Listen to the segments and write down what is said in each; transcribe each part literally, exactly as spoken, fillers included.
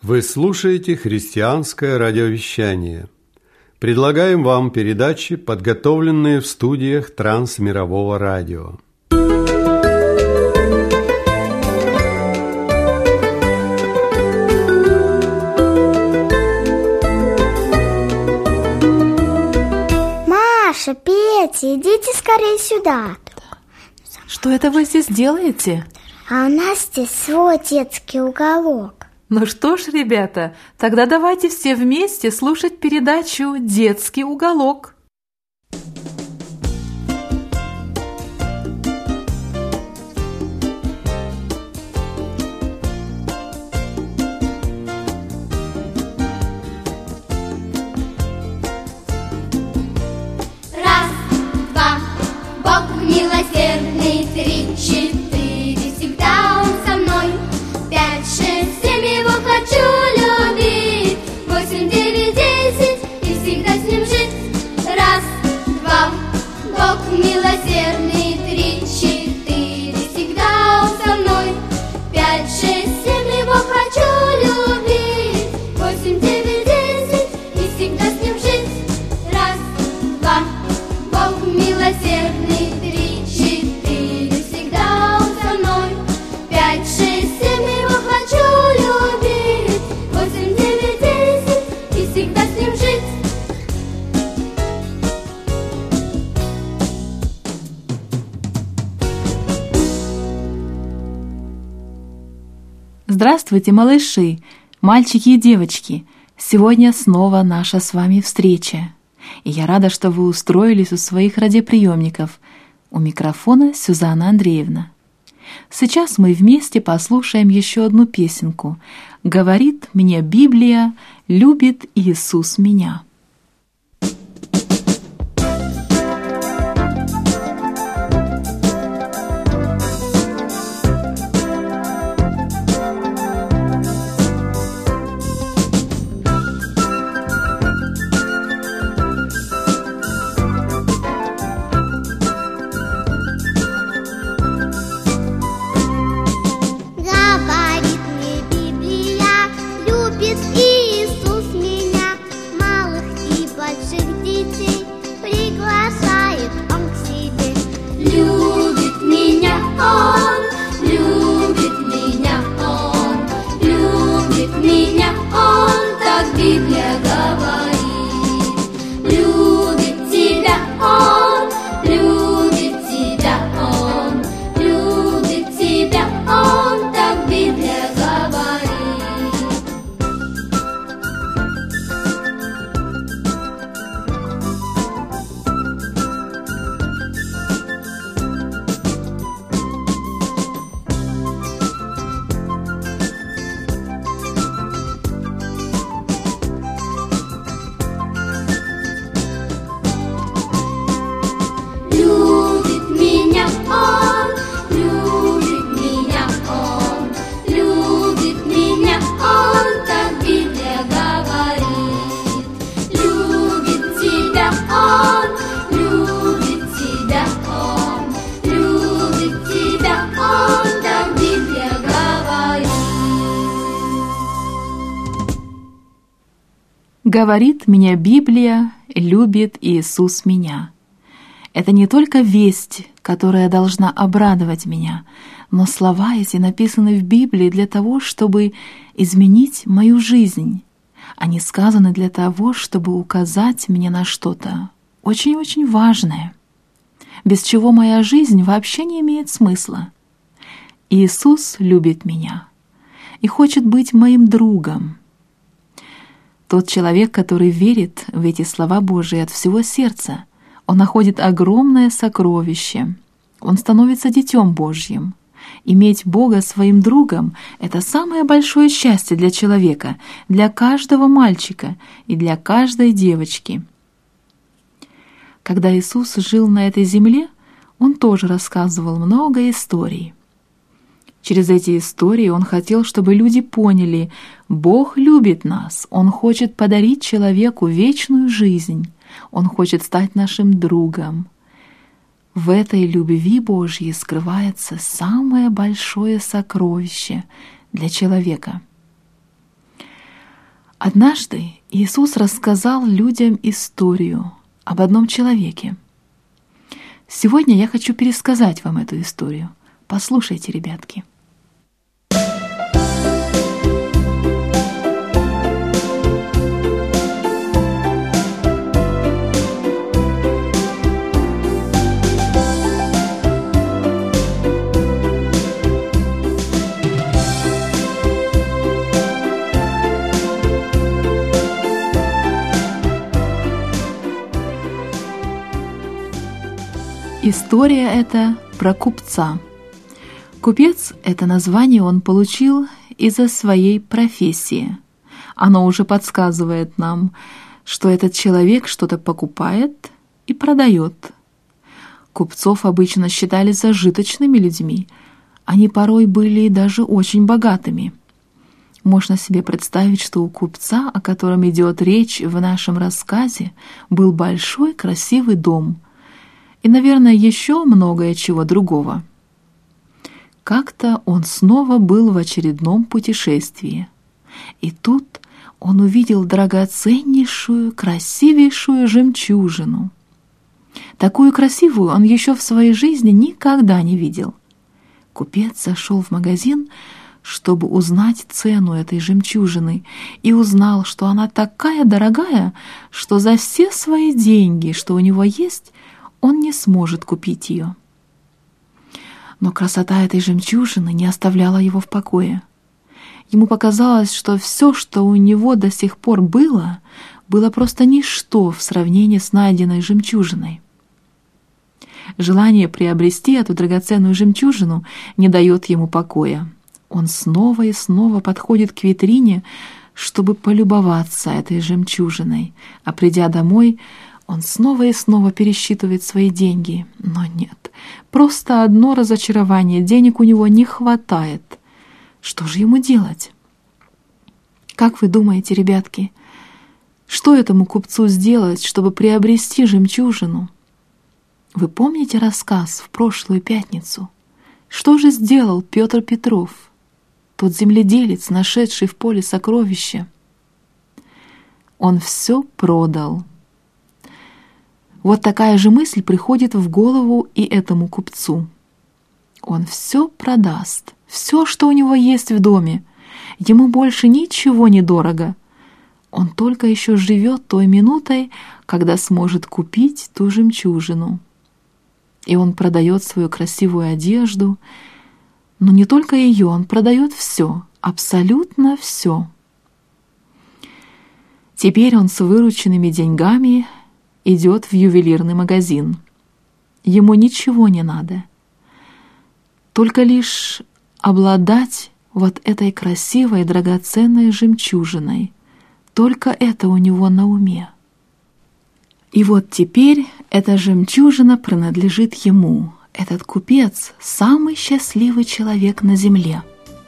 Вы слушаете христианское радиовещание. Предлагаем вам передачи, подготовленные в студиях Трансмирового радио. Маша, Петя, идите скорее сюда. Что это вы здесь делаете? А у нас здесь свой детский уголок. Ну что ж, ребята, тогда давайте все вместе слушать передачу «Детский уголок». Раз, два, Бог милосердный, три, четыре, всегда Он со мной. Пять, шесть, семь, Его хочу любить. Восемь, девять, десять, и всегда с Ним жить. Раз, два, Бог милосердный, три, четыре, всегда Он со мной. Пять, шесть, семь, Его хочу любить. Восемь, девять, десять, и всегда с Ним жить. Раз, два, Бог милосердный, три, четыре, всегда Он со мной. Пять, шесть, семь, Его хочу любить. Восемь, девять, десять, и всегда с Ним жить. Здравствуйте, малыши, мальчики и девочки! Сегодня снова наша с вами встреча. И я рада, что вы устроились у своих радиоприемников. У микрофона Сюзанна Андреевна. Сейчас мы вместе послушаем еще одну песенку. «Говорит мне Библия, любит Иисус меня». Говорит мне Библия, любит Иисус меня. Малых и больших детей приглашает Он к себе. Любит меня Он, любит меня Он, любит меня Он, так Библия говорит. Любит тебя Он, любит тебя Он, любит тебя Он, так Библия говорит. Любит меня Он, любит меня Он, любит меня Он, так Библия говорит. Любит тебя Он, любит тебя Он, любит тебя Он, так Библия говорит. Говорит меня Библия, любит Иисус меня. Это не только весть, которая должна обрадовать меня, но слова эти написаны в Библии для того, чтобы изменить мою жизнь. Они сказаны для того, чтобы указать мне на что-то очень-очень важное, без чего моя жизнь вообще не имеет смысла. Иисус любит меня и хочет быть моим другом. Тот человек, который верит в эти слова Божии от всего сердца, он находит огромное сокровище. Он становится детем Божьим. Иметь Бога своим другом — это самое большое счастье для человека, для каждого мальчика и для каждой девочки. Когда Иисус жил на этой земле, Он тоже рассказывал много историй. Через эти истории Он хотел, чтобы люди поняли: Бог любит нас, Он хочет подарить человеку вечную жизнь, Он хочет стать нашим другом. В этой любви Божьей скрывается самое большое сокровище для человека. Однажды Иисус рассказал людям историю об одном человеке. Сегодня я хочу пересказать вам эту историю. Послушайте, ребятки. История эта про купца. Купец — это название он получил из-за своей профессии. Оно уже подсказывает нам, что этот человек что-то покупает и продает. Купцов обычно считали зажиточными людьми. Они порой были даже очень богатыми. Можно себе представить, что у купца, о котором идет речь в нашем рассказе, был большой красивый дом — и, наверное, еще многое чего другого. Как-то он снова был в очередном путешествии. И тут он увидел драгоценнейшую, красивейшую жемчужину. Такую красивую он еще в своей жизни никогда не видел. Купец зашел в магазин, чтобы узнать цену этой жемчужины, и узнал, что она такая дорогая, что за все свои деньги, что у него есть, он не сможет купить ее. Но красота этой жемчужины не оставляла его в покое. Ему показалось, что все, что у него до сих пор было, было просто ничто в сравнении с найденной жемчужиной. Желание приобрести эту драгоценную жемчужину не дает ему покоя. Он снова и снова подходит к витрине, чтобы полюбоваться этой жемчужиной, а придя домой, он снова и снова пересчитывает свои деньги. Но нет, просто одно разочарование. Денег у него не хватает. Что же ему делать? Как вы думаете, ребятки, что этому купцу сделать, чтобы приобрести жемчужину? Вы помните рассказ в прошлую пятницу? Что же сделал Петр Петров, тот земледелец, нашедший в поле сокровища? Он все продал. Вот такая же мысль приходит в голову и этому купцу. Он все продаст, все, что у него есть в доме. Ему больше ничего не дорого. Он только еще живет той минутой, когда сможет купить ту жемчужину. И он продает свою красивую одежду, но не только ее, он продает все, абсолютно все. Теперь он с вырученными деньгами идет в ювелирный магазин. Ему ничего не надо, только лишь обладать вот этой красивой драгоценной жемчужиной. Только это у него на уме. И вот теперь эта жемчужина принадлежит ему. Этот купец — самый счастливый человек на земле.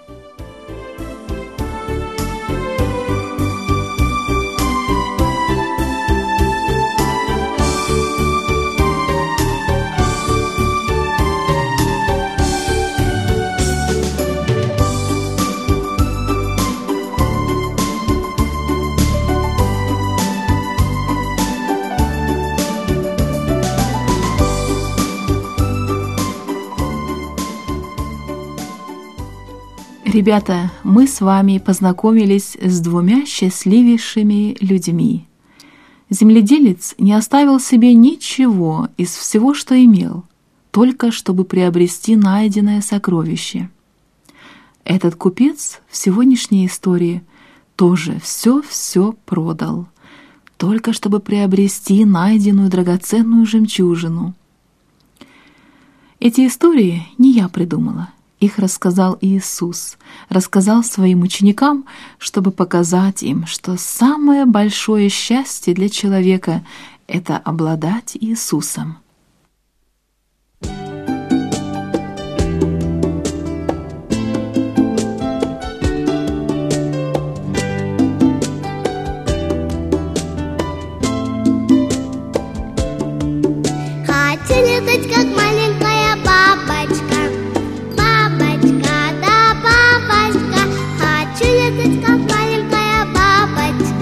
Ребята, мы с вами познакомились с двумя счастливейшими людьми. Земледелец не оставил себе ничего из всего, что имел, только чтобы приобрести найденное сокровище. Этот купец в сегодняшней истории тоже все-все продал, только чтобы приобрести найденную драгоценную жемчужину. Эти истории не я придумала. Их рассказал Иисус, рассказал своим ученикам, чтобы показать им, что самое большое счастье для человека — это обладать Иисусом. Хочу летать, как маленькая бабочка. Бабочка, да, бабочка. Хочу летать, как маленькая бабочка.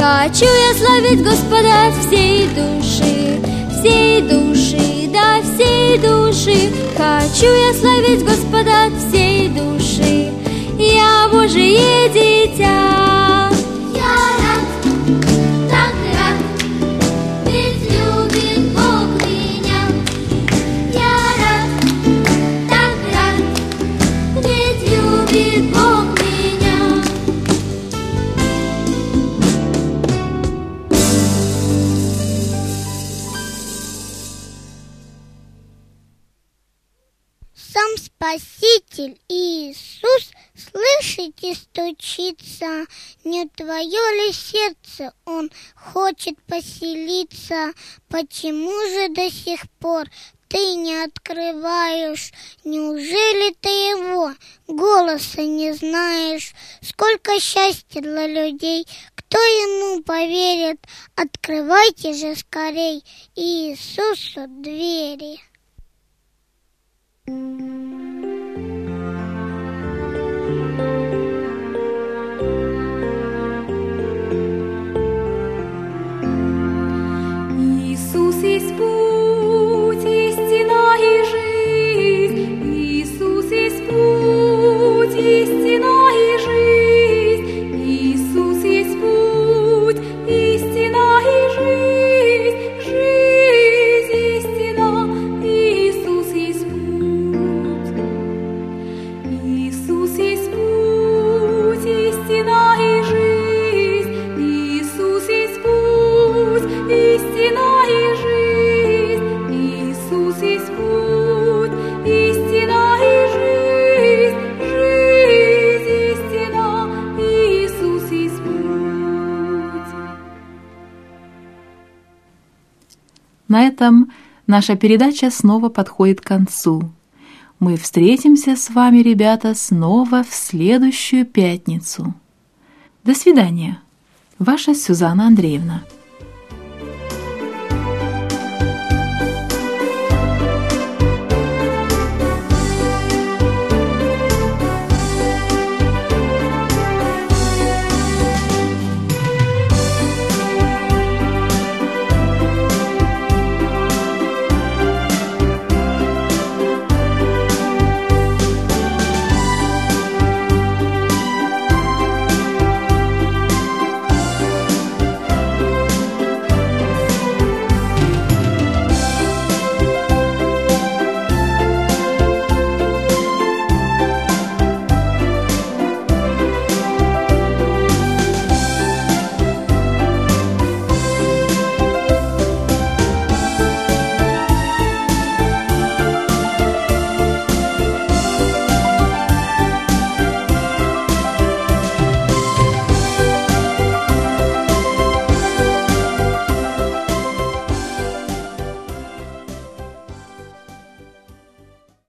Хочу я славить Господа от всей души, всей души, да всей души. Хочу я славить Господа от всей души, я Божие дитя. Я рад, так рад, ведь любит Бог меня. Я рад, так рад, ведь любит Бог меня. Сам Спаситель Иисус, слышите, стучится, не твое ли сердце Он хочет поселиться? Почему же до сих пор ты не открываешь? Неужели ты Его голоса не знаешь? Сколько счастья для людей, кто Ему поверит? Открывайте же скорей Иисусу двери. Иисус есть путь, истина и жизнь. Иисус есть путь, истина и жизнь. Иисус есть путь, истина и жизнь. Жизнь, истина, Иисус есть путь. Иисус есть путь, истина и жизнь. Иисус есть путь, истина и жизнь. Иисус есть путь, истина и жизнь. Жизнь, истина, Иисус есть путь. На этом наша передача снова подходит к концу. Мы встретимся с вами, ребята, снова в следующую пятницу. До свидания. Ваша Сюзанна Андреевна.